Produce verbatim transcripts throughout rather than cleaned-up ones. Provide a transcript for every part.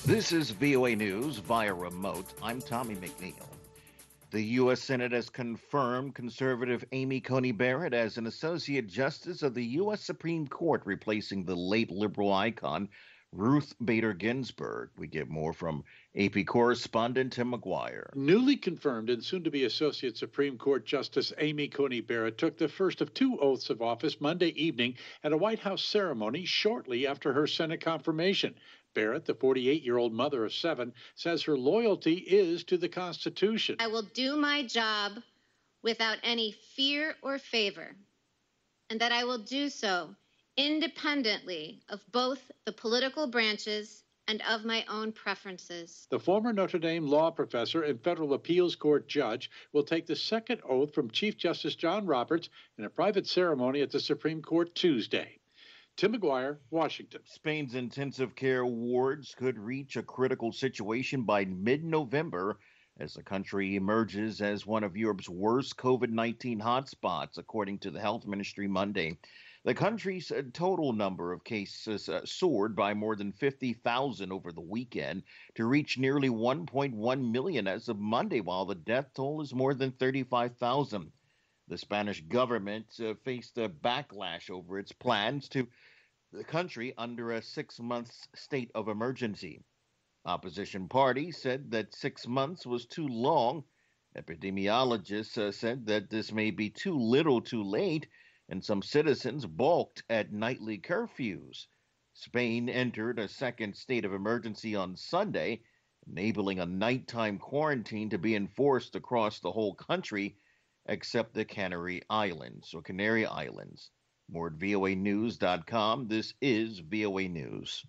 This is V O A News via remote. I'm Tommy McNeil. The U S Senate has confirmed conservative Amy Coney Barrett as an Associate Justice of the U S Supreme Court, replacing the late liberal icon Ruth Bader Ginsburg. We get more from A P correspondent Tim McGuire. Newly confirmed and soon-to-be Associate Supreme Court Justice Amy Coney Barrett took the first of two oaths of office Monday evening at a White House ceremony shortly after her Senate confirmation. Barrett, the forty-eight-year-old mother of seven, says her loyalty is to the Constitution. I will do my job without any fear or favor, and that I will do so independently of both the political branches and of my own preferences. The former Notre Dame law professor and federal appeals court judge will take the second oath from Chief Justice John Roberts in a private ceremony at the Supreme Court Tuesday. Tim McGuire, Washington. Spain's intensive care wards could reach a critical situation by mid-November as the country emerges as one of Europe's worst COVID nineteen hotspots, according to the health ministry Monday. The country's total number of cases uh, soared by more than fifty thousand over the weekend to reach nearly one point one million as of Monday, while the death toll is more than thirty-five thousand. The Spanish government uh, faced a backlash over its plans to the country under a six-month state of emergency. Opposition parties said that six months was too long. Epidemiologists uh, said that this may be too little too late, and some citizens balked at nightly curfews. Spain entered a second state of emergency on Sunday, enabling a nighttime quarantine to be enforced across the whole country, except the Canary Islands, or Canary Islands. More at V O A news dot com. This is V O A News.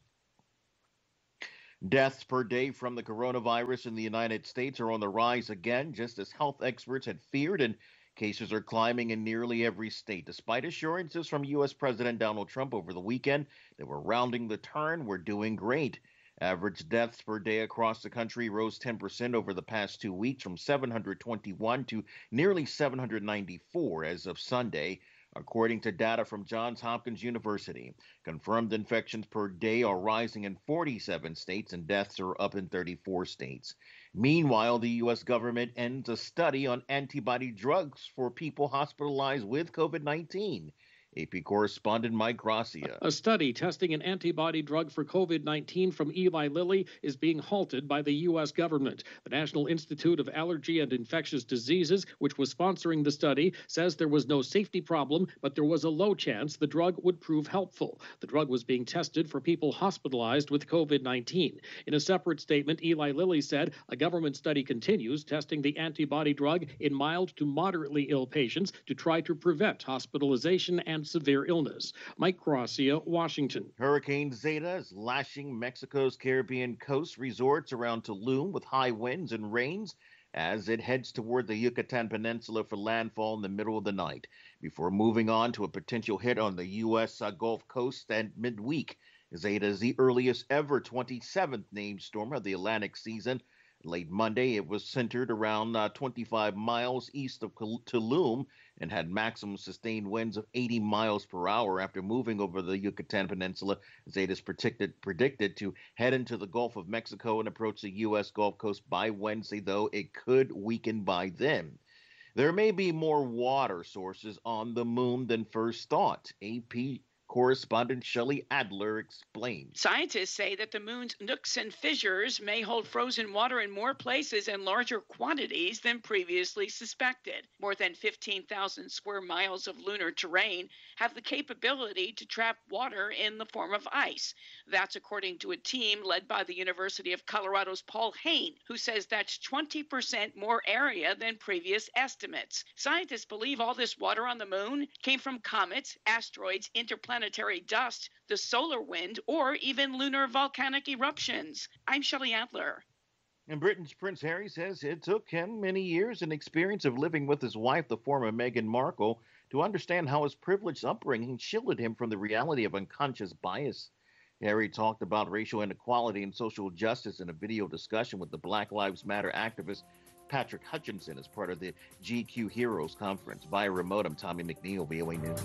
Deaths per day from the coronavirus in the United States are on the rise again, just as health experts had feared, and cases are climbing in nearly every state, despite assurances from U S President Donald Trump over the weekend that we're rounding the turn, we're doing great. Average deaths per day across the country rose ten percent over the past two weeks, from seven hundred twenty-one to nearly seven hundred ninety-four as of Sunday, according to data from Johns Hopkins University. Confirmed infections per day are rising in forty-seven states, and deaths are up in thirty-four states. Meanwhile, the U S government ends a study on antibody drugs for people hospitalized with COVID nineteen. A P correspondent Mike Gracia. A study testing an antibody drug for COVID nineteen from Eli Lilly is being halted by the U S government. The National Institute of Allergy and Infectious Diseases, which was sponsoring the study, says there was no safety problem, but there was a low chance the drug would prove helpful. The drug was being tested for people hospitalized with COVID nineteen. In a separate statement, Eli Lilly said a government study continues testing the antibody drug in mild to moderately ill patients to try to prevent hospitalization and severe illness. Mike Gracia, Washington. Hurricane Zeta is lashing Mexico's Caribbean coast resorts around Tulum with high winds and rains as it heads toward the Yucatan Peninsula for landfall in the middle of the night, before moving on to a potential hit on the U S uh, Gulf Coast at midweek. Zeta is the earliest ever twenty-seventh named storm of the Atlantic season. Late Monday, it was centered around uh, twenty-five miles east of Tulum and had maximum sustained winds of eighty miles per hour. After moving over the Yucatan Peninsula, Zeta is predicted, predicted to head into the Gulf of Mexico and approach the U S Gulf Coast by Wednesday, though it could weaken by then. There may be more water sources on the moon than first thought. A P correspondent Shelley Adler explains. Scientists say that the moon's nooks and fissures may hold frozen water in more places and larger quantities than previously suspected. More than fifteen thousand square miles of lunar terrain have the capability to trap water in the form of ice. That's according to a team led by the University of Colorado's Paul Hayne, who says that's twenty percent more area than previous estimates. Scientists believe all this water on the moon came from comets, asteroids, interplanetary Planetary dust, the solar wind, or even lunar volcanic eruptions. I'm Shelley Adler. And Britain's Prince Harry says it took him many years and experience of living with his wife, the former Meghan Markle, to understand how his privileged upbringing shielded him from the reality of unconscious bias. Harry talked about racial inequality and social justice in a video discussion with the Black Lives Matter activist Patrick Hutchinson as part of the G Q Heroes Conference. Via remote, I'm Tommy McNeil, V O A News.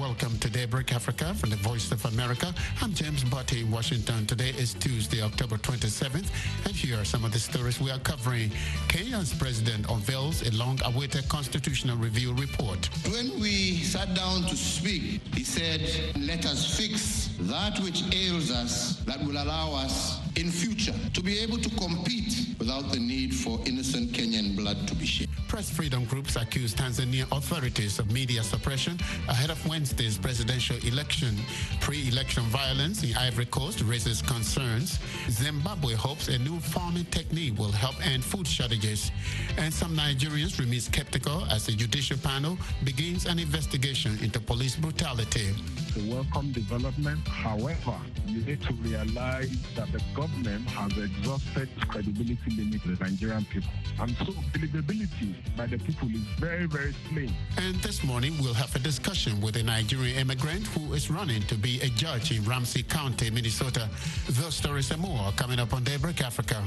welcome to Daybreak Africa from the Voice of America. I'm James Butte in Washington. Today is Tuesday, October twenty-seventh, and here are some of the stories we are covering. Kenya's president unveils a long-awaited constitutional review report. When we sat down to speak, he said, let us fix that which ails us that will allow us in future to be able to compete without the need for innocent Kenyan blood to be shed. Press freedom groups accuse Tanzania authorities of media suppression ahead of Wednesday's presidential election. Pre-election violence in Ivory Coast raises concerns. Zimbabwe hopes a new farming technique will help end food shortages. And some Nigerians remain skeptical as the judicial panel begins an investigation into police brutality. It's a welcome development. However, you need to realize that the government has exhausted its credibility limit to the Nigerian people. And so believability by the people is very, very slim. And this morning, we'll have a discussion with a Nigerian immigrant who is running to be a judge in Ramsey County, Minnesota. Those stories and more coming up on Daybreak Africa.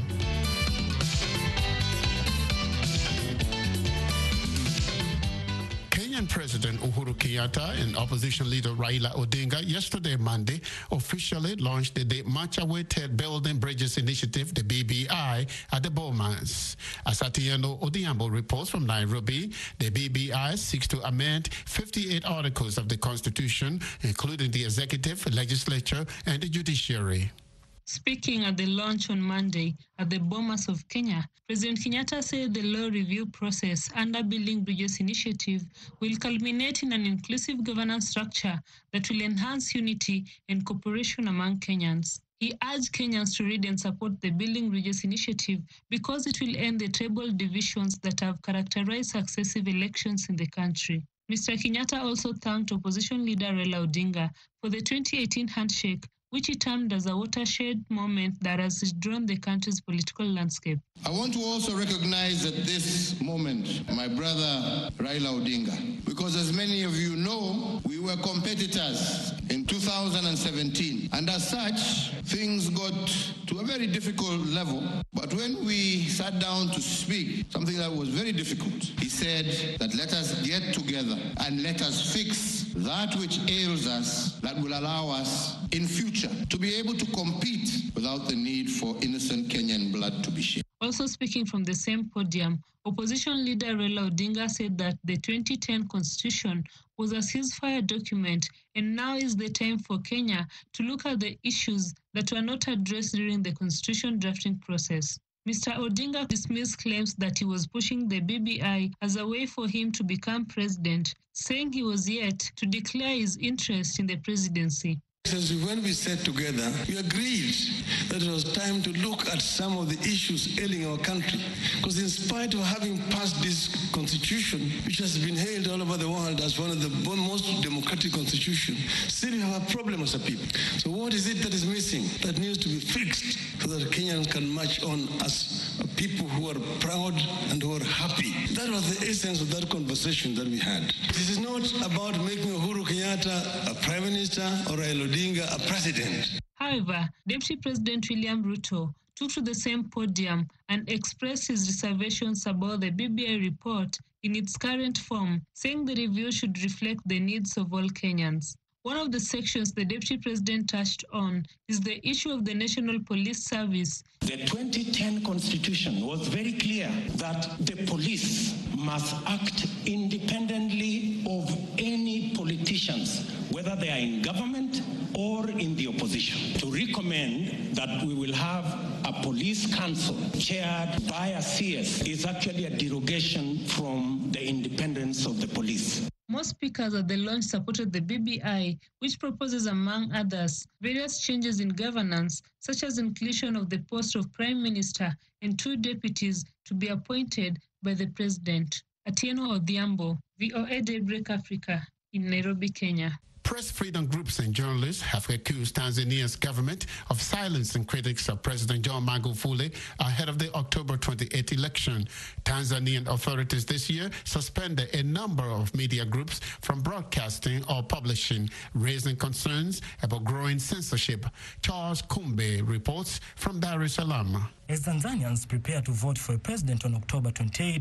Kenyan President Uhuru Kenyatta and opposition leader Raila Odinga yesterday, Monday, officially launched the much-awaited Building Bridges Initiative, the B B I, at the Bomas. As Atieno Odiambo reports from Nairobi, the B B I seeks to amend fifty-eight articles of the Constitution, including the executive, legislature, and the judiciary. Speaking at the launch on Monday at the Bomas of Kenya, President Kenyatta said the law review process under Building Bridges Initiative will culminate in an inclusive governance structure that will enhance unity and cooperation among Kenyans. He urged Kenyans to read and support the Building Bridges Initiative because it will end the tribal divisions that have characterized successive elections in the country. Mister Kenyatta also thanked opposition leader Raila Odinga for the twenty eighteen handshake, which he termed as a watershed moment that has drawn the country's political landscape. I want to also recognize at this moment my brother Raila Odinga, because as many of you know, we were competitors in two thousand seventeen, and as such, things got to a very difficult level. But when we sat down to speak, something that was very difficult, he said that let us get together and let us fix that which ails us that will allow us in future to be able to compete without the need for innocent Kenyan blood to be shed. Also speaking from the same podium, opposition leader Raila Odinga said that the twenty ten Constitution was a ceasefire document, and now is the time for Kenya to look at the issues that were not addressed during the Constitution drafting process. Mister Odinga dismissed claims that he was pushing the B B I as a way for him to become president, saying he was yet to declare his interest in the presidency. When we sat together, we agreed that it was time to look at some of the issues ailing our country. Because in spite of having passed this constitution, which has been hailed all over the world as one of the most democratic constitutions, still we have a problem as a people. So what is it that is missing that needs to be fixed so that Kenyans can march on as people who are proud and who are happy? That was the essence of that conversation that we had. This is not about making Uhuru Kenyatta a prime minister or a Odinga a president. However, Deputy President William Ruto took to the same podium and expressed his reservations about the B B I report in its current form, saying the review should reflect the needs of all Kenyans. One of the sections the Deputy President touched on is the issue of the National Police Service. The twenty ten Constitution was very clear that the police must act independently of any politicians, whether they are in government or in the opposition. To recommend that we will have a police council chaired by a C S is actually a derogation from the independence of the police. Most speakers at the launch supported the B B I, which proposes, among others, various changes in governance, such as inclusion of the post of Prime Minister and two deputies to be appointed by the President. Atieno Odiambo, V O A Daybreak Africa, in Nairobi, Kenya. Press freedom groups and journalists have accused Tanzania's government of silencing critics of President John Magufuli ahead of the October twenty-eighth election. Tanzanian authorities this year suspended a number of media groups from broadcasting or publishing, raising concerns about growing censorship. Charles Kumbe reports from Dar es Salaam. As Tanzanians prepare to vote for a president on October twenty-eighth,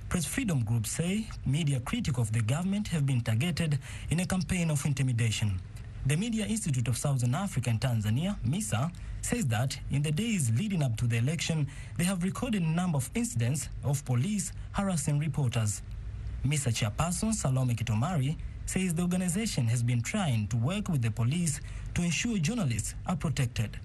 Press freedom groups say media critical of the government have been targeted in a campaign of intimidation. The Media Institute of Southern Africa and Tanzania, MISA, says that in the days leading up to the election, they have recorded a number of incidents of police harassing reporters. MISA chairperson Salome Kitomari says the organization has been trying to work with the police to ensure journalists are protected.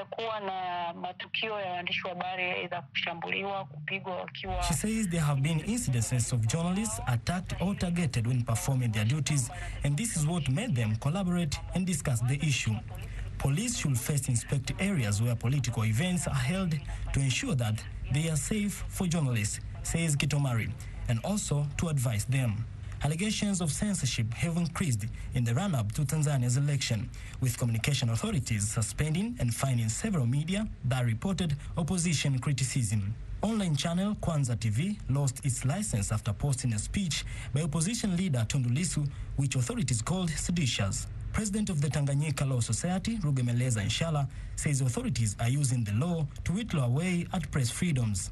She says there have been incidences of journalists attacked or targeted when performing their duties, and this is what made them collaborate and discuss the issue. Police should first inspect areas where political events are held to ensure that they are safe for journalists, says Kitomari, and also to advise them. Allegations of censorship have increased in the run-up to Tanzania's election, with communication authorities suspending and fining several media that reported opposition criticism. Online channel Kwanza T V lost its license after posting a speech by opposition leader Tundu Lissu, which authorities called seditious. President of the Tanganyika Law Society, Rugemeleza Nshala, says authorities are using the law to whittle away at press freedoms.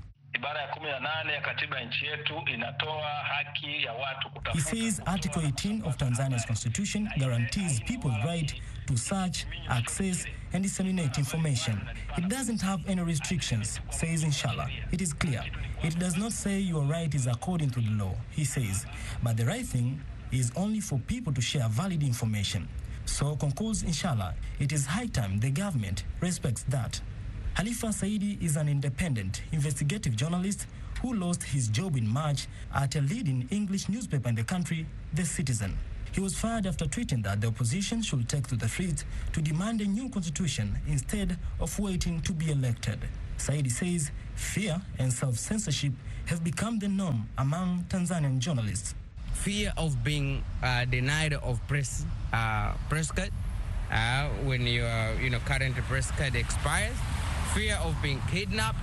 He says Article eighteen of Tanzania's constitution guarantees people's right to search, access, and disseminate information. It doesn't have any restrictions, says Inshallah. It is clear. It does not say your right is according to the law, he says, but the right thing is only for people to share valid information. So, concludes Inshallah, it is high time the government respects that. Halifa Saidi is an independent investigative journalist who lost his job in March at a leading English newspaper in the country, The Citizen. He was fired after tweeting that the opposition should take to the streets to demand a new constitution instead of waiting to be elected. Saidi says fear and self-censorship have become the norm among Tanzanian journalists. Fear of being uh, denied of press uh, press card uh, when your you know current press card expires. Fear of being kidnapped,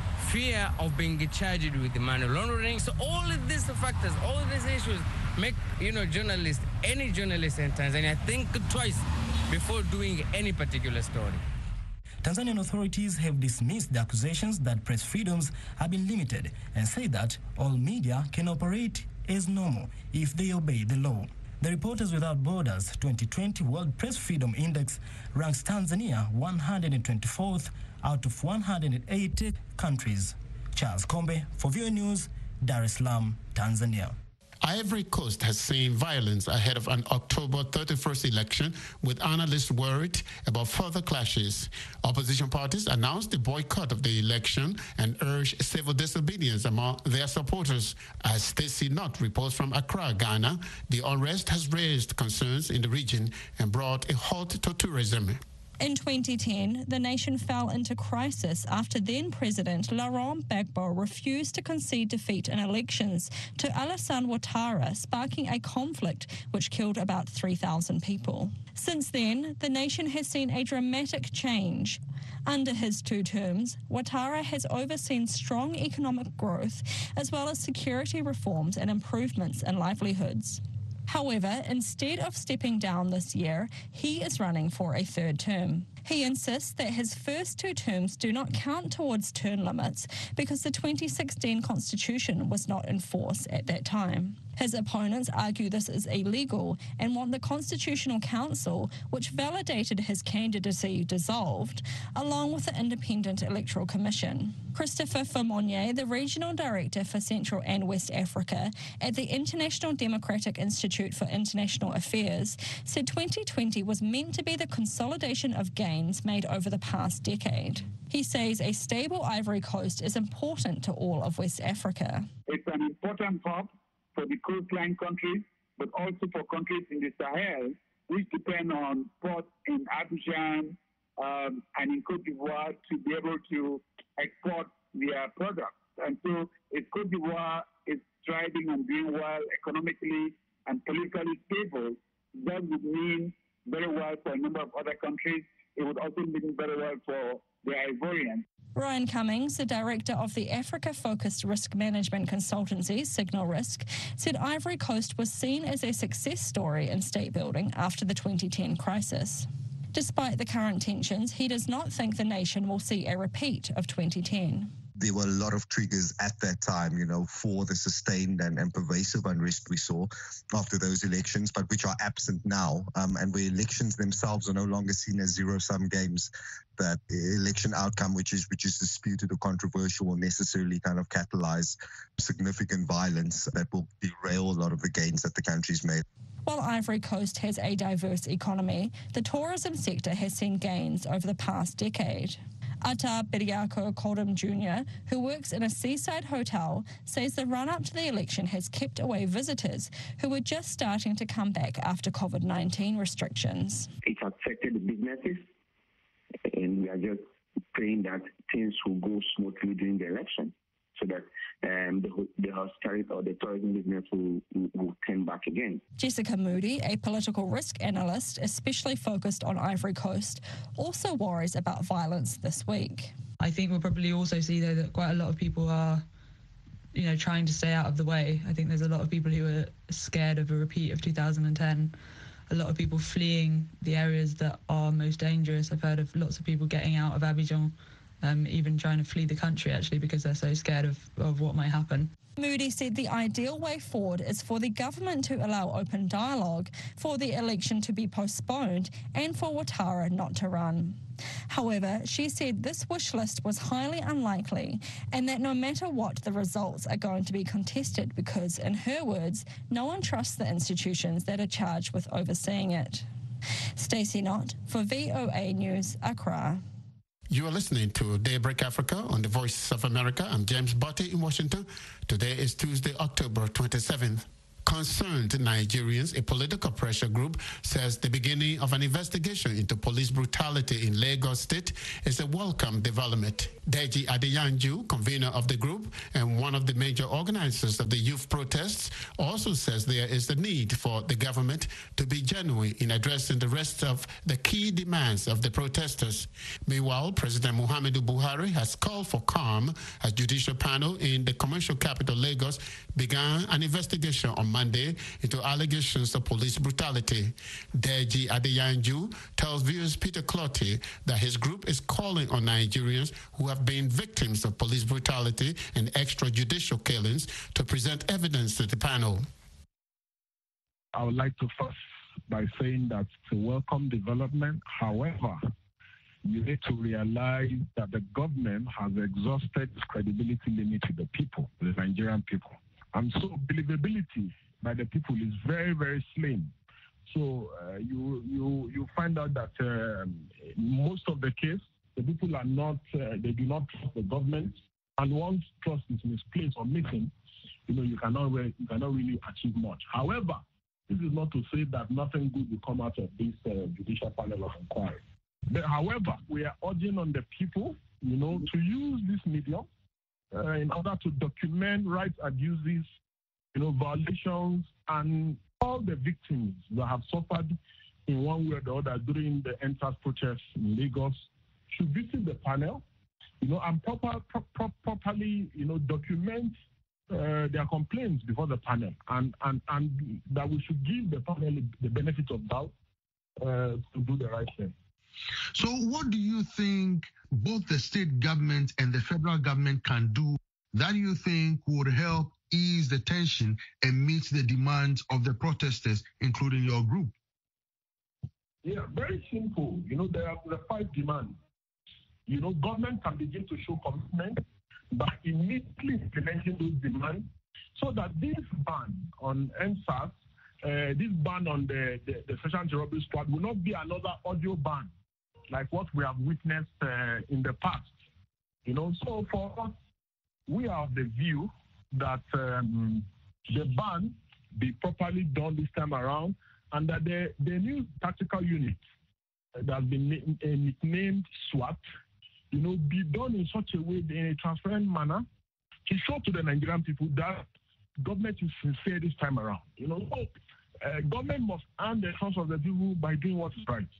fear of being charged with money laundering. So all of these factors, all of these issues make, you know, journalists, any journalist in Tanzania think twice before doing any particular story. Tanzanian authorities have dismissed the accusations that press freedoms have been limited and say that all media can operate as normal if they obey the law. The Reporters Without Borders twenty twenty World Press Freedom Index ranks Tanzania one hundred twenty-fourth out of one hundred eighty countries. Charles Kombe for V O A News, Dar es Salaam, Tanzania. Ivory Coast has seen violence ahead of an October thirty-first election, with analysts worried about further clashes. Opposition parties announced the boycott of the election and urged civil disobedience among their supporters. As Stacey Knott reports from Accra, Ghana, the unrest has raised concerns in the region and brought a halt to tourism. In twenty ten, the nation fell into crisis after then-President Laurent Gbagbo refused to concede defeat in elections to Alassane Ouattara, sparking a conflict which killed about three thousand people. Since then, the nation has seen a dramatic change. Under his two terms, Ouattara has overseen strong economic growth as well as security reforms and improvements in livelihoods. However, instead of stepping down this year, he is running for a third term. He insists that his first two terms do not count towards term limits because the twenty sixteen constitution was not in force at that time. His opponents argue this is illegal and want the Constitutional Council, which validated his candidacy, dissolved, along with the Independent Electoral Commission. Christopher Fourmonnier, the Regional Director for Central and West Africa at the International Democratic Institute for International Affairs, said twenty twenty was meant to be the consolidation of gains made over the past decade. He says a stable Ivory Coast is important to all of West Africa. It's an important hub for the coastline countries, but also for countries in the Sahel, which depend on ports in Abidjan um, and in Cote d'Ivoire to be able to export their products. And so if Cote d'Ivoire is thriving and doing well economically and politically stable, that would mean very well for a number of other countries. It would also mean very well for the Ivorians. Ryan Cummings, the director of the Africa-focused risk management consultancy Signal Risk, said Ivory Coast was seen as a success story in state building after the twenty ten crisis. Despite the current tensions, he does not think the nation will see a repeat of twenty ten. there were a lot of triggers at that time, you know, for the sustained and, and pervasive unrest we saw after those elections, but which are absent now, um, and where elections themselves are no longer seen as zero-sum games. That election outcome, which is which is disputed or controversial, will necessarily kind of catalyze significant violence that will derail a lot of the gains that the country's made. While Ivory Coast has a diverse economy, the tourism sector has seen gains over the past decade. Ata Bediako Koldum Junior, who works in a seaside hotel, says the run-up to the election has kept away visitors who were just starting to come back after COVID nineteen restrictions. It's affected the businesses, and we are just praying that things will go smoothly during the election, so that um, the, the hospitality or the tourism business will, will, will turn back again. Jessica Moody, a political risk analyst especially focused on Ivory Coast, also worries about violence this week. I think we'll probably also see, though, that quite a lot of people are, you know, trying to stay out of the way. I think there's a lot of people who are scared of a repeat of two thousand ten. A lot of people fleeing the areas that are most dangerous. I've heard of lots of people getting out of Abidjan, um, even trying to flee the country, actually, because they're so scared of, of what might happen. Moody said the ideal way forward is for the government to allow open dialogue, for the election to be postponed, and for Ouattara not to run. However, she said this wish list was highly unlikely and that no matter what, the results are going to be contested because, in her words, no one trusts the institutions that are charged with overseeing it. Stacey Knott for V O A News, Accra. You are listening to Daybreak Africa on the Voice of America. I'm James Botti in Washington. Today is Tuesday, October twenty-seventh. Concerned Nigerians, a political pressure group, says the beginning of an investigation into police brutality in Lagos State is a welcome development. Deji Adeyanju, convener of the group and one of the major organizers of the youth protests, also says there is the need for the government to be genuine in addressing the rest of the key demands of the protesters. Meanwhile, President Muhammadu Buhari has called for calm as judicial panel in the commercial capital Lagos began an investigation on Monday into allegations of police brutality. Deji Adeyanju tells viewers Peter Clotty that his group is calling on Nigerians who have been victims of police brutality and extrajudicial killings to present evidence to the panel. I would like to first by saying that it's a welcome development. However, you need to realize that the government has exhausted its credibility limit to the people, the Nigerian people. And so believability by the people is very, very slim. So uh, you you you find out that uh, most of the case, the people are not, uh, they do not trust the government. And once trust is misplaced or missing, you know, you cannot, re- you cannot really achieve much. However, this is not to say that nothing good will come out of this uh, judicial panel of inquiry. But however, we are urging on the people, you know, to use this medium uh, in order to document rights abuses, you know, violations, and all the victims that have suffered in one way or the other during the N S A S protests in Lagos should visit the panel, you know, and proper, pro- pro- properly, you know, document uh, their complaints before the panel, and, and, and that we should give the panel the benefit of doubt uh, to do the right thing. So what do you think both the state government and the federal government can do that you think would help ease the tension and meet the demands of the protesters, including your group? Yeah, very simple. You know, there are the five demands. You know, government can begin to show commitment by immediately implementing those demands so that this ban on N S A S, uh, this ban on the, the, the Special Anti-Robbery Squad will not be another audio ban like what we have witnessed uh, in the past. You know, so for us, we are of the view that um, the ban be properly done this time around, and that the, the new tactical unit that has been na- uh, nicknamed SWAT, you know, be done in such a way, in a transparent manner, to show to the Nigerian people that government is sincere this time around. You know, so, uh, government must earn the trust of the people by doing what is right.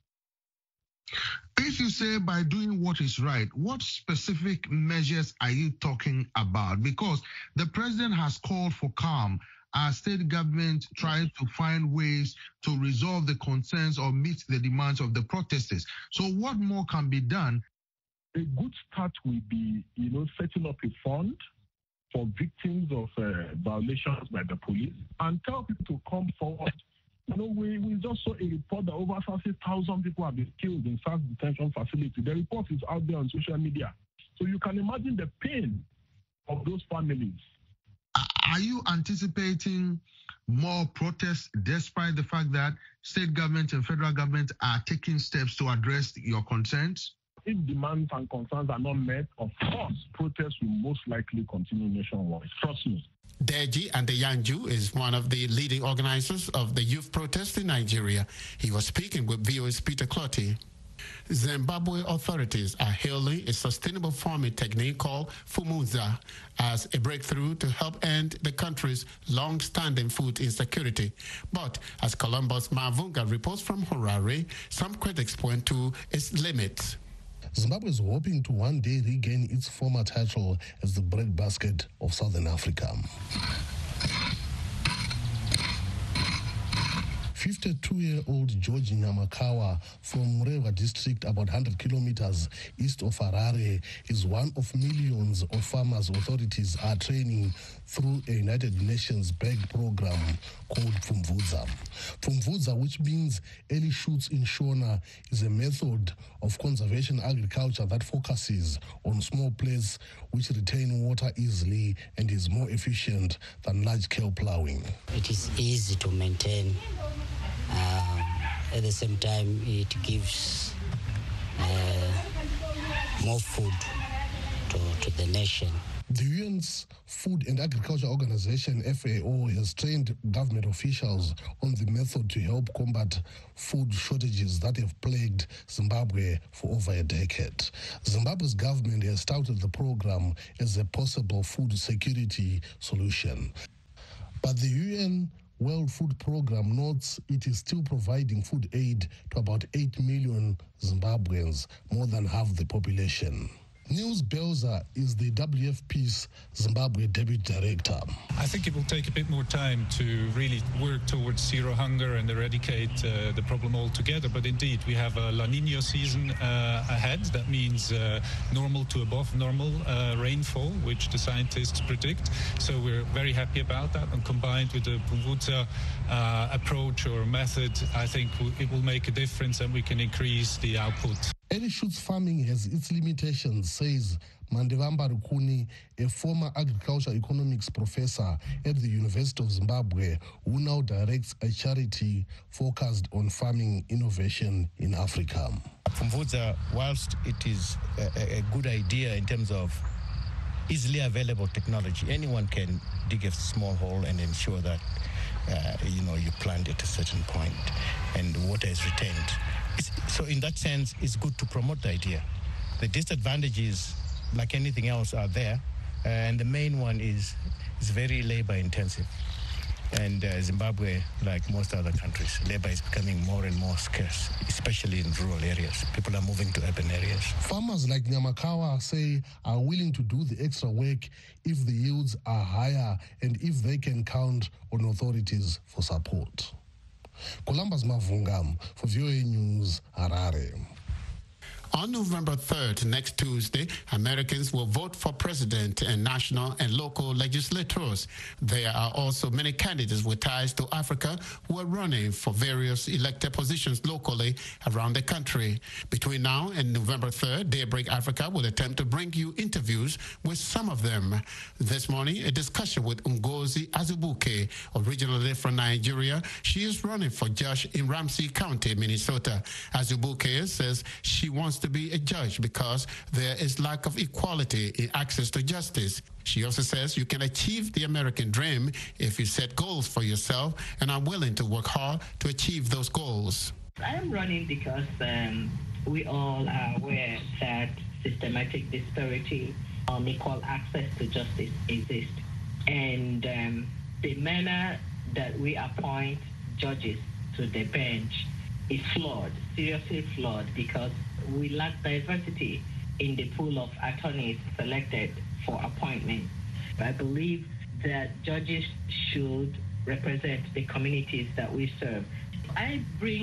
If you say by doing what is right, what specific measures are you talking about? Because the president has called for calm as state government tries to find ways to resolve the concerns or meet the demands of the protesters. So what more can be done? a good start will be, you know, setting up a fund for victims of uh, violations by the police and tell people to come forward. You know, we, we just saw a report that over thirty thousand people have been killed in S A R S detention facility. The report is out there on social media. So you can imagine the pain of those families. Are you anticipating more protests despite the fact that state government and federal government are taking steps to address your concerns? If demands and concerns are not met, of course, protests will most likely continue nationwide. Trust me. Deji Adeyanju is one of the leading organizers of the youth protest in Nigeria. He was speaking with V O A's Peter Clotty. Zimbabwe authorities are hailing a sustainable farming technique called Fumuza as a breakthrough to help end the country's long-standing food insecurity. But as Columbus Mavunga reports from Harare, some critics point to its limits. Zimbabwe is hoping to one day regain its former title as the breadbasket of Southern Africa. fifty-two-year-old George Nyamakawa from Mureva district, about one hundred kilometers east of Harare, is one of millions of farmers authorities are training through a United Nations bag program called Pfumvudza. Pfumvudza, which means early shoots in Shona, is a method of conservation agriculture that focuses on small places which retain water easily and is more efficient than large-scale plowing. It is easy to maintain. Um, at the same time, it gives uh, more food to, to the nation. The U N's Food and Agriculture Organization, F A O, has trained government officials on the method to help combat food shortages that have plagued Zimbabwe for over a decade. Zimbabwe's government has touted the program as a possible food security solution. But the U N World Food Program notes it is still providing food aid to about eight million Zimbabweans, more than half the population. Niels Belzer is the W F P's Zimbabwe Deputy Director. I think it will take a bit more time to really work towards zero hunger and eradicate uh, the problem altogether. But indeed, we have a La Nina season uh, ahead. That means uh, normal to above normal uh, rainfall, which the scientists predict. So we're very happy about that. And combined with the Pfumvudza uh, approach or method, I think it will make a difference and we can increase the output. Early shoots farming has its limitations, says Mandevamba Rukuni, a former agriculture economics professor at the University of Zimbabwe, who now directs a charity focused on farming innovation in Africa. Pfumvudza, whilst it is a, a good idea in terms of easily available technology, anyone can dig a small hole and ensure that uh, you know you plant at a certain point and water is retained. So in that sense, it's good to promote the idea. The disadvantages, like anything else, are there. Uh, and the main one is is very labor intensive. And uh, Zimbabwe, like most other countries, labor is becoming more and more scarce, especially in rural areas. People are moving to urban areas. Farmers like Nyamakawa say are willing to do the extra work if the yields are higher and if they can count on authorities for support. Columbus Mavunga for V O A News, Harare. On November third, next Tuesday, Americans will vote for president and national and local legislators. There are also many candidates with ties to Africa who are running for various elected positions locally around the country. Between now and November third, Daybreak Africa will attempt to bring you interviews with some of them. This morning, a discussion with Ngozi Azubuke, originally from Nigeria. She is running for judge in Ramsey County, Minnesota. Azubuke says she wants to be a judge because there is lack of equality in access to justice. She also says you can achieve the American dream if you set goals for yourself and are willing to work hard to achieve those goals. I am running because um, we all are aware that systematic disparity on equal access to justice exists. And um, the manner that we appoint judges to the bench is flawed, seriously flawed, because we lack diversity in the pool of attorneys selected for appointment. I believe that judges should represent the communities that we serve. I bring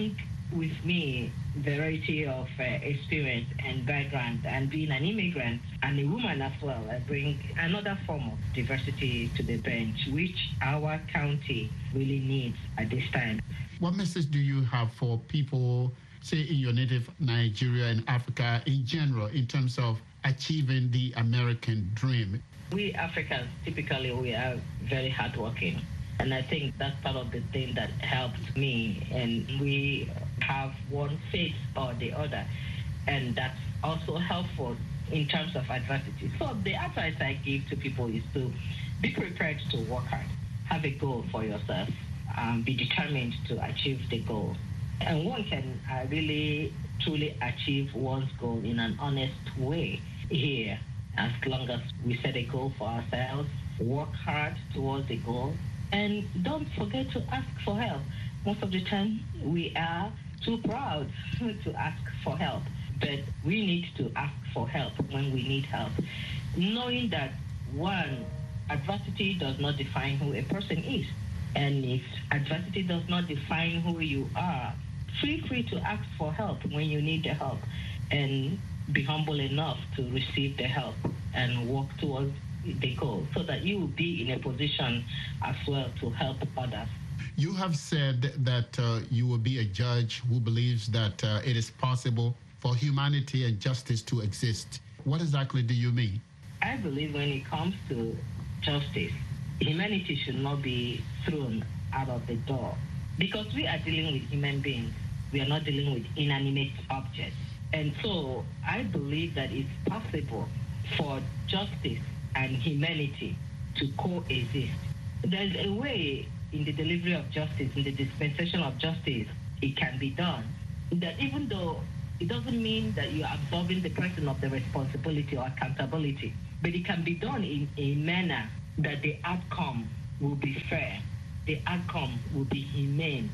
with me variety of uh, experience and background, and being an immigrant and a woman as well, I bring another form of diversity to the bench, which our county really needs at this time. What message do you have for people, say, in your native Nigeria and Africa in general, in terms of achieving the American dream? We Africans, typically, we are very hardworking. And I think that's part of the thing that helped me. And we have one faith or the other. And that's also helpful in terms of adversity. So the advice I give to people is to be prepared to work hard. Have a goal for yourself. Um, be determined to achieve the goal. And one can uh, really, truly achieve one's goal in an honest way here, as long as we set a goal for ourselves, work hard towards the goal, and don't forget to ask for help. Most of the time, we are too proud to ask for help, but we need to ask for help when we need help, knowing that, one, adversity does not define who a person is. And if adversity does not define who you are, feel free to ask for help when you need the help, and be humble enough to receive the help and work towards the goal so that you will be in a position as well to help others. You have said that uh, you will be a judge who believes that uh, it is possible for humanity and justice to exist. What exactly do you mean? I believe when it comes to justice, humanity should not be thrown out of the door, because we are dealing with human beings. We are not dealing with inanimate objects. And so I believe that it's possible for justice and humanity to coexist. There's a way in the delivery of justice, in the dispensation of justice, it can be done. That even though it doesn't mean that you are absolving the person of the responsibility or accountability, but it can be done in a manner that the outcome will be fair, the outcome will be humane.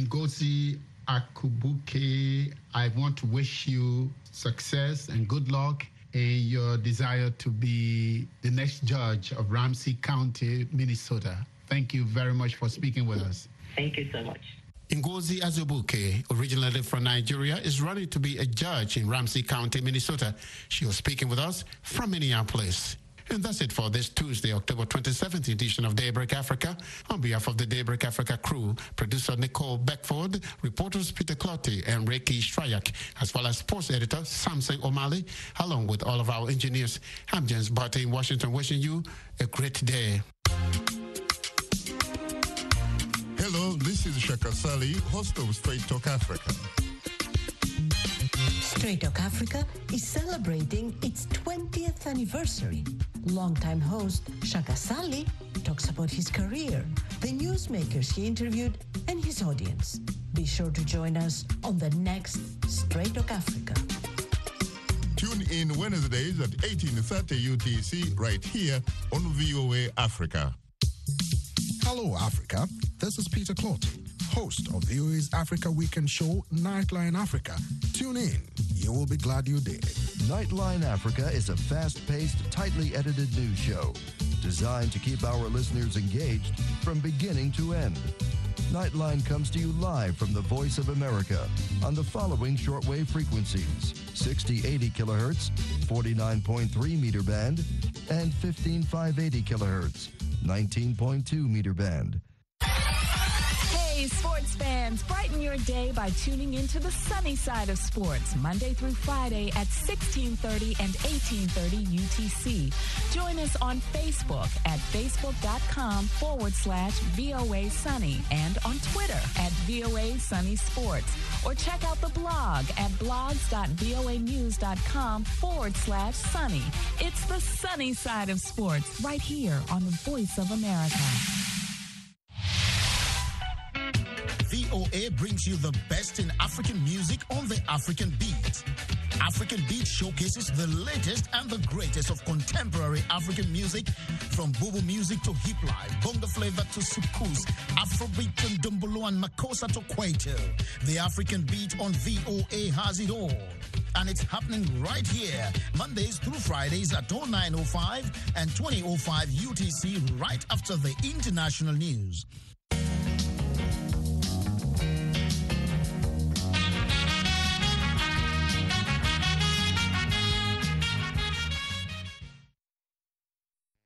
Ngozi Akubuke, I want to wish you success and good luck in your desire to be the next judge of Ramsey County, Minnesota. Thank you very much for speaking with us. Thank you so much. Ngozi Azubuke, originally from Nigeria, is running to be a judge in Ramsey County, Minnesota. She was speaking with us from Minneapolis. And that's it for this Tuesday, October twenty-seventh edition of Daybreak Africa. On behalf of the Daybreak Africa crew, producer Nicole Beckford, reporters Peter Clotty and Reiki Strayak, as well as sports editor Samson O'Malley, along with all of our engineers, I'm James Barty in Washington, wishing you a great day. Hello, this is Shaka Sali, host of Straight Talk Africa. Straight Talk Africa is celebrating its twentieth anniversary. Longtime host Shaka Sali talks about his career, the newsmakers he interviewed, and his audience. Be sure to join us on the next Straight Talk Africa. Tune in Wednesdays at eighteen thirty U T C right here on V O A Africa. Hello, Africa. This is Peter Clotty, host of V O A's Africa Weekend show, Nightline Africa. Tune in. You will be glad you did. Nightline Africa is a fast-paced, tightly edited news show designed to keep our listeners engaged from beginning to end. Nightline comes to you live from the Voice of America on the following shortwave frequencies: sixty eighty kilohertz, forty-nine point three meter band, and fifteen five eighty kilohertz, nineteen point two meter band. Hey, sports fans, brighten your day by tuning into the sunny side of sports, Monday through Friday at sixteen thirty and eighteen thirty U T C. Join us on Facebook at facebook.com forward slash VOA Sunny and on Twitter at VOA Sunny Sports. Or check out the blog at blogs.voanews.com forward slash sunny. It's the sunny side of sports right here on the Voice of America. V O A brings you the best in African music on the African Beat. African Beat showcases the latest and the greatest of contemporary African music, from Bobo music to hip life, bonga flavor to soukous, Afrobeat and Dumbolo and Makossa to Kwaito. The African Beat on V O A has it all. And it's happening right here, Mondays through Fridays at oh nine oh five and twenty oh five U T C, right after the international news.